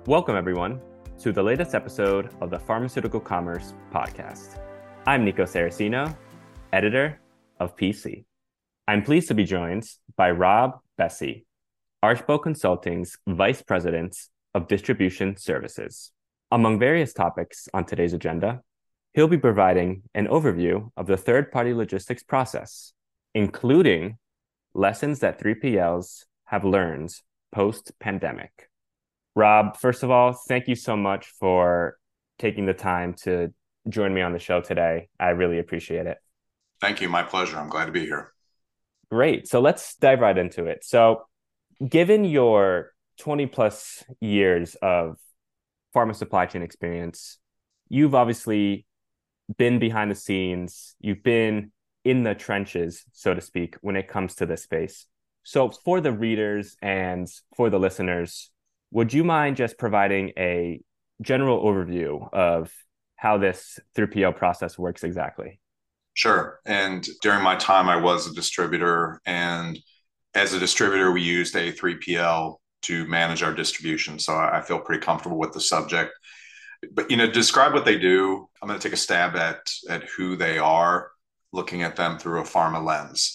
Welcome, everyone, to the latest episode of the Pharmaceutical Commerce Podcast. I'm Nico Saracino, editor of PC. I'm pleased to be joined by Rob Besse, Archbold Consulting's Vice President of Distribution Services. Among various topics on today's agenda, he'll be providing an overview of the third-party logistics process, including lessons that 3PLs have learned post-pandemic. Rob, first of all, thank you so much for taking the time to join me on the show today. I really appreciate it. Thank you. My pleasure. I'm glad to be here. Great. So let's dive right into it. So given your 20 plus years of pharma supply chain experience, you've obviously been behind the scenes. You've been in the trenches, so to speak, when it comes to this space. So for the readers and for the listeners, would you mind just providing a general overview of how this 3PL process works exactly? Sure. And during my time, I was a distributor. And as a distributor, we used a 3PL to manage our distribution. So I feel pretty comfortable with the subject. But, describe what they do. I'm going to take a stab at who they are, looking at them through a pharma lens.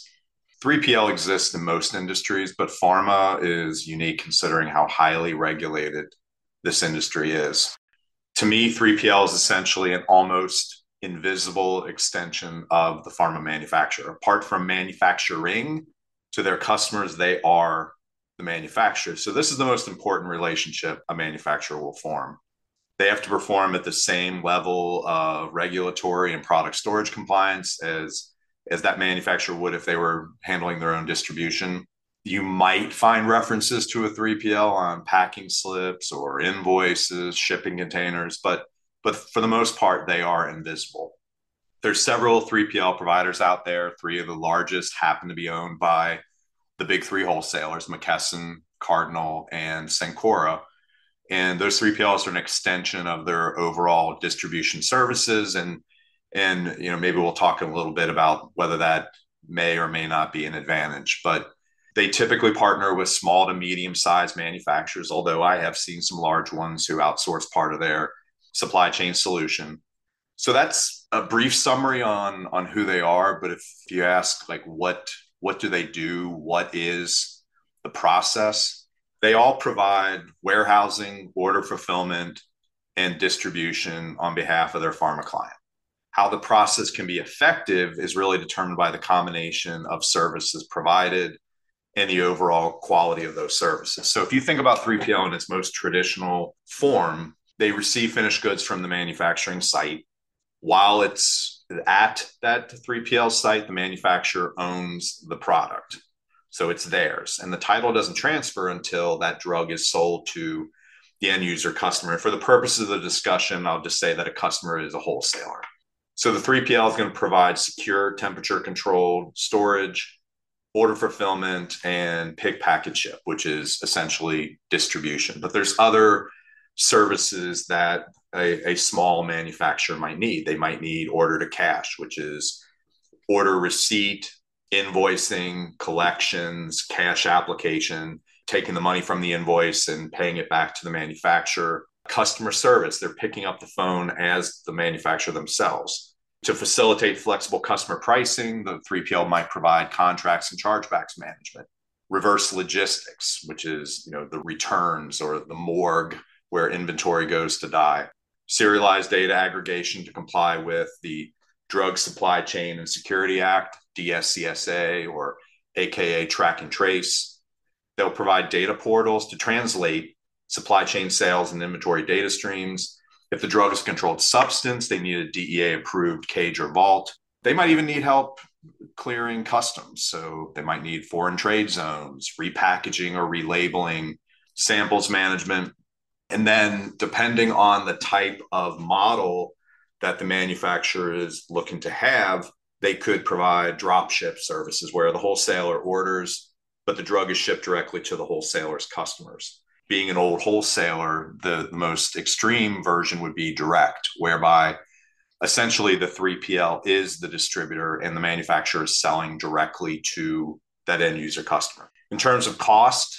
3PL exists in most industries, but pharma is unique considering how highly regulated this industry is. To me, 3PL is essentially an almost invisible extension of the pharma manufacturer. Apart from manufacturing to their customers, they are the manufacturer. So this is the most important relationship a manufacturer will form. They have to perform at the same level of regulatory and product storage compliance as that manufacturer would if they were handling their own distribution. You might find references to a 3PL on packing slips or invoices, shipping containers, but for the most part, they are invisible. There's several 3PL providers out there. Three of the largest happen to be owned by the big three wholesalers, McKesson, Cardinal, and Cencora. And those 3PLs are an extension of their overall distribution services. And maybe we'll talk a little bit about whether that may or may not be an advantage. But they typically partner with small to medium-sized manufacturers, although I have seen some large ones who outsource part of their supply chain solution. So that's a brief summary on who they are. But if you ask, like, what do they do? What is the process? They all provide warehousing, order fulfillment, and distribution on behalf of their pharma client. How the process can be effective is really determined by the combination of services provided and the overall quality of those services. So if you think about 3PL in its most traditional form, they receive finished goods from the manufacturing site. While it's at that 3PL site, the manufacturer owns the product. So it's theirs. And the title doesn't transfer until that drug is sold to the end user customer. For the purposes of the discussion, I'll just say that a customer is a wholesaler. So the 3PL is going to provide secure, temperature-controlled storage, order fulfillment, and pick, package, ship, which is essentially distribution. But there's other services that a small manufacturer might need. They might need order to cash, which is order receipt, invoicing, collections, cash application, taking the money from the invoice and paying it back to the manufacturer. Customer service, they're picking up the phone as the manufacturer themselves. To facilitate flexible customer pricing, the 3PL might provide contracts and chargebacks management. Reverse logistics, which is the returns or the morgue where inventory goes to die. Serialized data aggregation to comply with the Drug Supply Chain and Security Act, DSCSA, or AKA track and trace. They'll provide data portals to translate supply chain sales and inventory data streams. If the drug is a controlled substance, they need a DEA-approved cage or vault. They might even need help clearing customs. So they might need foreign trade zones, repackaging or relabeling, samples management. And then depending on the type of model that the manufacturer is looking to have, they could provide drop ship services where the wholesaler orders, but the drug is shipped directly to the wholesaler's customers. Being an old wholesaler, the most extreme version would be direct, whereby essentially the 3PL is the distributor and the manufacturer is selling directly to that end user customer. In terms of cost,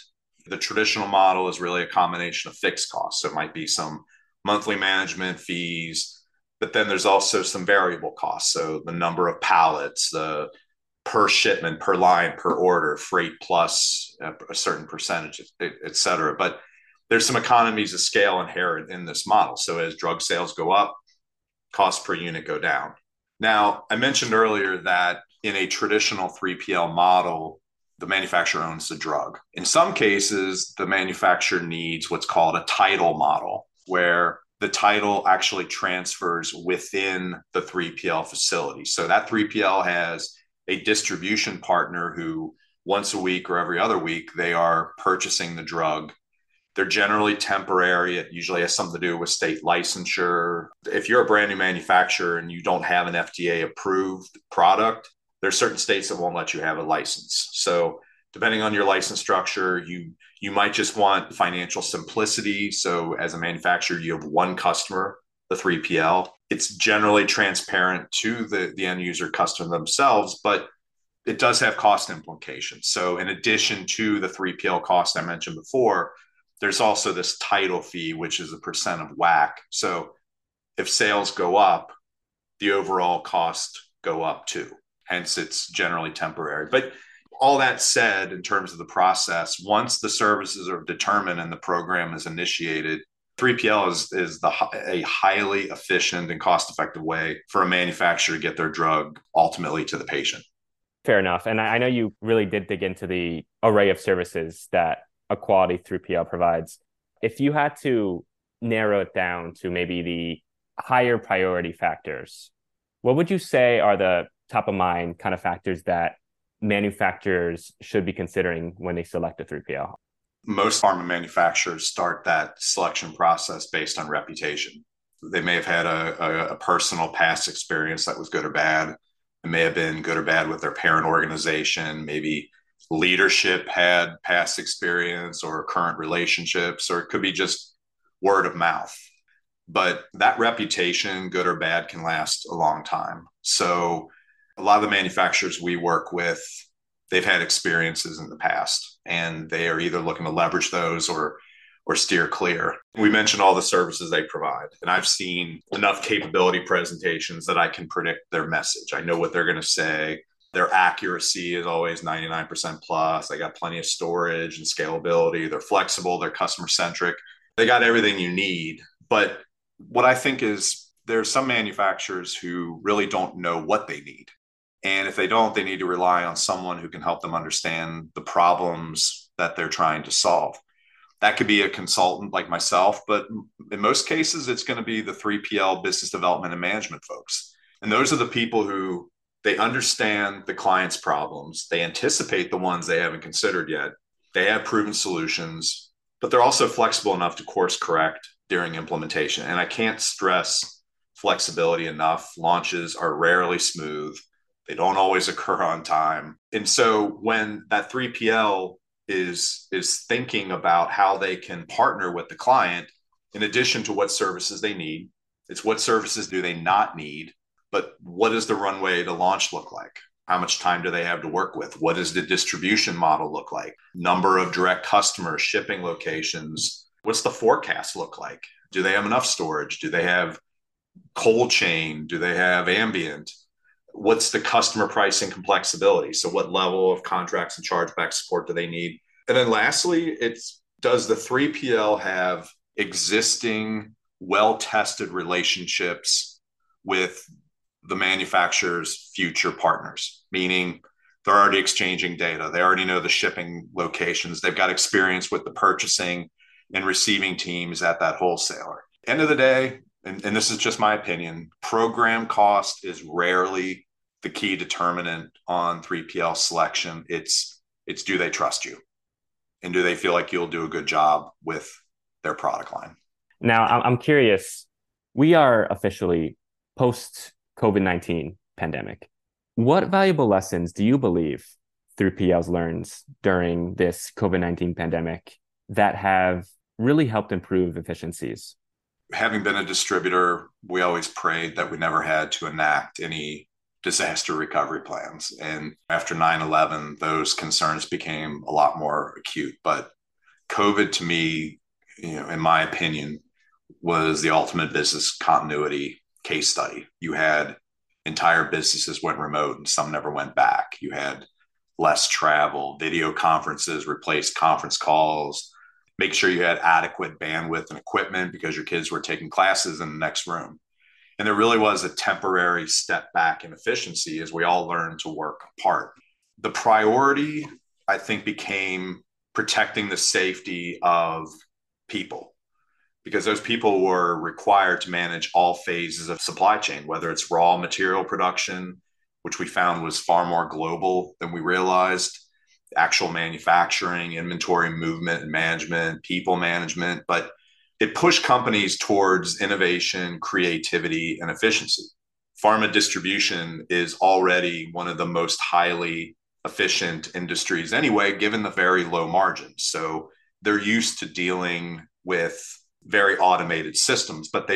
The traditional model is really a combination of fixed costs. So it might be some monthly management fees, but then there's also some variable costs. So the number of pallets, the per shipment, per line, per order, freight plus a certain percentage, et cetera. But there's some economies of scale inherent in this model. So as drug sales go up, costs per unit go down. Now, I mentioned earlier that in a traditional 3PL model, the manufacturer owns the drug. In some cases, the manufacturer needs what's called a title model, where the title actually transfers within the 3PL facility. So that 3PL has a distribution partner who once a week or every other week, they are purchasing the drug. They're generally temporary. It usually has something to do with state licensure. If you're a brand new manufacturer and you don't have an FDA approved product, there's certain states that won't let you have a license. So depending on your license structure, you might just want financial simplicity. So as a manufacturer, you have one customer, the 3PL. It's generally transparent to the end user customer themselves, but it does have cost implications. So in addition to the 3PL cost I mentioned before, there's also this title fee, which is a percent of WAC. So if sales go up, the overall cost go up too. Hence, it's generally temporary. But all that said, in terms of the process, once the services are determined and the program is initiated, 3PL is a highly efficient and cost-effective way for a manufacturer to get their drug ultimately to the patient. Fair enough. And I know you really did dig into the array of services that a quality 3PL provides. If you had to narrow it down to maybe the higher priority factors, what would you say are the top of mind kind of factors that manufacturers should be considering when they select a 3PL? Most pharma manufacturers start that selection process based on reputation. They may have had a personal past experience that was good or bad. It may have been good or bad with their parent organization. Maybe leadership had past experience or current relationships, or it could be just word of mouth. But that reputation, good or bad, can last a long time. So a lot of the manufacturers we work with, they've had experiences in the past, and they are either looking to leverage those or steer clear. We mentioned all the services they provide, and I've seen enough capability presentations that I can predict their message. I know what they're going to say. Their accuracy is always 99% plus. They got plenty of storage and scalability. They're flexible. They're customer centric. They got everything you need. But what I think is there's some manufacturers who really don't know what they need. And if they don't, they need to rely on someone who can help them understand the problems that they're trying to solve. That could be a consultant like myself, but in most cases, it's going to be the 3PL business development and management folks. And those are the people who they understand the client's problems. They anticipate the ones they haven't considered yet. They have proven solutions, but they're also flexible enough to course correct during implementation. And I can't stress flexibility enough. Launches are rarely smooth. They don't always occur on time. And so when that 3PL is thinking about how they can partner with the client, in addition to what services they need, it's what services do they not need, but what does the runway to launch look like? How much time do they have to work with? What does the distribution model look like? Number of direct customers, shipping locations. What's the forecast look like? Do they have enough storage? Do they have cold chain? Do they have ambient? What's the customer pricing complexity? So what level of contracts and chargeback support do they need? And then lastly, does the 3PL have existing, well-tested relationships with the manufacturer's future partners? Meaning they're already exchanging data. They already know the shipping locations. They've got experience with the purchasing and receiving teams at that wholesaler. End of the day, and this is just my opinion, program cost is rarely the key determinant on 3PL selection. It's do they trust you? And do they feel like you'll do a good job with their product line? Now, I'm curious, we are officially post-COVID-19 pandemic. What valuable lessons do you believe 3PLs learned during this COVID-19 pandemic that have really helped improve efficiencies? Having been a distributor, we always prayed that we never had to enact any disaster recovery plans. And after 9/11, those concerns became a lot more acute. But COVID to me, in my opinion, was the ultimate business continuity case study. You had entire businesses went remote and some never went back. You had less travel, video conferences replaced conference calls, make sure you had adequate bandwidth and equipment because your kids were taking classes in the next room. And there really was a temporary step back in efficiency as we all learned to work apart. The priority, I think, became protecting the safety of people, because those people were required to manage all phases of supply chain, whether it's raw material production, which we found was far more global than we realized, actual manufacturing, inventory movement and management, people management. But it pushed companies towards innovation, creativity, and efficiency. Pharma distribution is already one of the most highly efficient industries anyway, given the very low margins. So they're used to dealing with very automated systems, but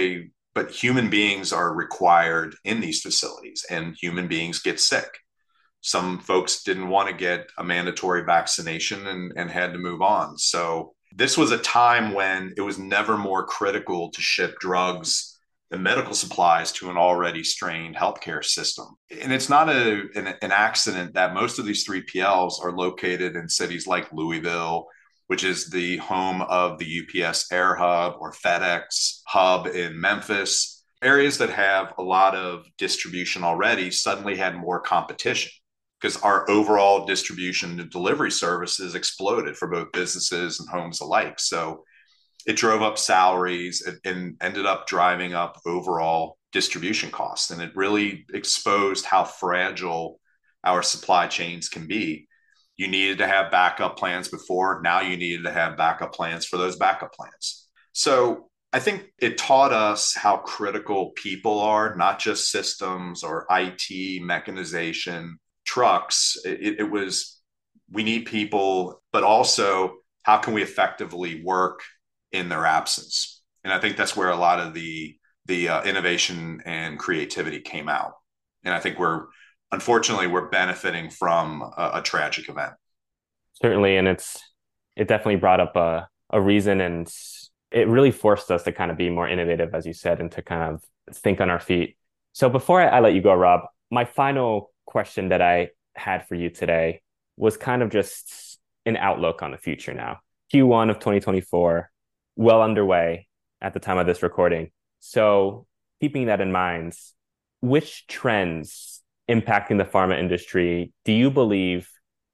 human beings are required in these facilities, and human beings get sick. Some folks didn't want to get a mandatory vaccination and had to move on. So this was a time when it was never more critical to ship drugs and medical supplies to an already strained healthcare system. And it's not an accident that most of these 3PLs are located in cities like Louisville, which is the home of the UPS Air Hub, or FedEx Hub in Memphis. Areas that have a lot of distribution already suddenly had more competition, because our overall distribution and delivery services exploded for both businesses and homes alike. So it drove up salaries and ended up driving up overall distribution costs. And it really exposed how fragile our supply chains can be. You needed to have backup plans before. Now you needed to have backup plans for those backup plans. So I think it taught us how critical people are, not just systems or IT, mechanization, trucks. It was, we need people, but also how can we effectively work in their absence? And I think that's where a lot of the innovation and creativity came out. And I think unfortunately we're benefiting from a tragic event. Certainly, and it definitely brought up a reason, and it really forced us to kind of be more innovative, as you said, and to kind of think on our feet. So before I let you go, Rob, my final question that I had for you today was kind of just an outlook on the future now. Q1 of 2024, well underway at the time of this recording. So keeping that in mind, which trends impacting the pharma industry do you believe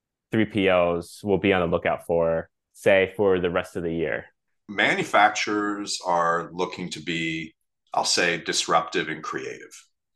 3PLs will be on the lookout for, say, for the rest of the year? Manufacturers are looking to be, I'll say, disruptive and creative.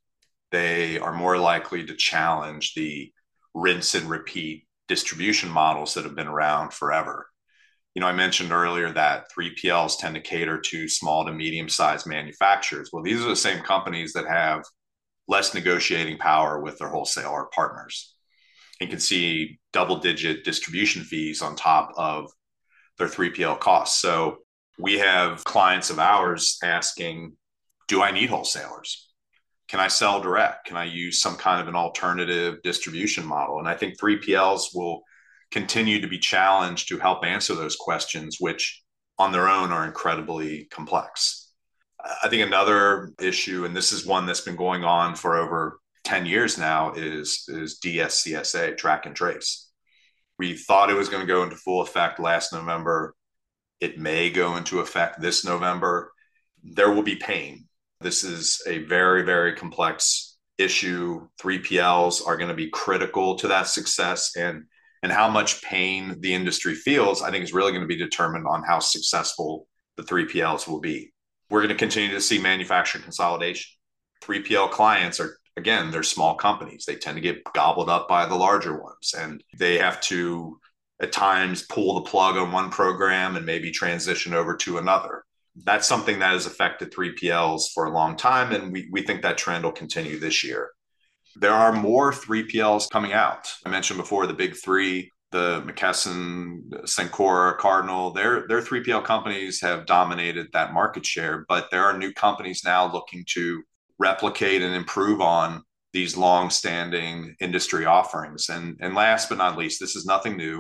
They are more likely to challenge the rinse and repeat distribution models that have been around forever. I mentioned earlier that 3PLs tend to cater to small to medium-sized manufacturers. Well, these are the same companies that have less negotiating power with their wholesaler partners and can see double-digit distribution fees on top of their 3PL costs. So we have clients of ours asking, do I need wholesalers? Can I sell direct? Can I use some kind of an alternative distribution model? And I think 3PLs will continue to be challenged to help answer those questions, which on their own are incredibly complex. I think another issue, and this is one that's been going on for over 10 years now, is DSCSA, track and trace. We thought it was going to go into full effect last November. It may go into effect this November. There will be pain. This is a very, very complex issue. 3PLs are going to be critical to that success, and how much pain the industry feels, I think, is really going to be determined on how successful the 3PLs will be. We're going to continue to see manufacturing consolidation. 3PL clients are, again, they're small companies. They tend to get gobbled up by the larger ones, and they have to, at times, pull the plug on one program and maybe transition over to another. That's something that has affected 3PLs for a long time, and we think that trend will continue this year. There are more 3PLs coming out. I mentioned before the big three, the McKesson, Cencora, Cardinal. Their 3PL companies have dominated that market share, but there are new companies now looking to replicate and improve on these long-standing industry offerings. And last but not least, this is nothing new,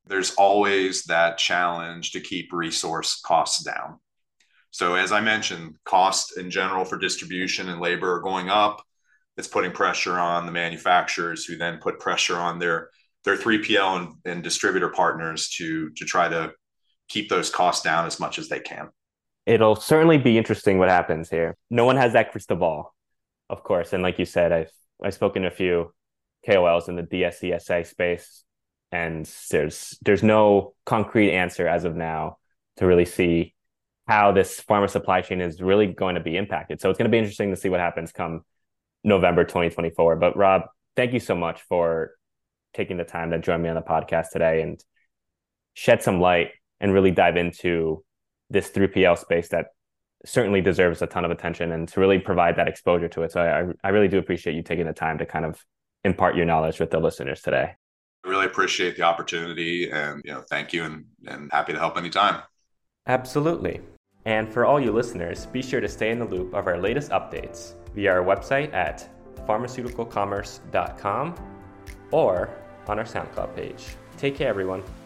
there's always that challenge to keep resource costs down. So as I mentioned, costs in general for distribution and labor are going up. It's putting pressure on the manufacturers, who then put pressure on their 3PL and distributor partners to try to keep those costs down as much as they can. It'll certainly be interesting what happens here. No one has that crystal ball, of course. And like you said, I've spoken to a few KOLs in the DSCSA space, and there's no concrete answer as of now to really see how this pharma supply chain is really going to be impacted. So it's going to be interesting to see what happens come November 2024. But Rob, thank you so much for taking the time to join me on the podcast today and shed some light and really dive into this 3PL space that certainly deserves a ton of attention, and to really provide that exposure to it. So I really do appreciate you taking the time to kind of impart your knowledge with the listeners today. I really appreciate the opportunity, and thank you, and happy to help anytime. Absolutely. And for all you listeners, be sure to stay in the loop of our latest updates via our website at pharmaceuticalcommerce.com or on our SoundCloud page. Take care, everyone.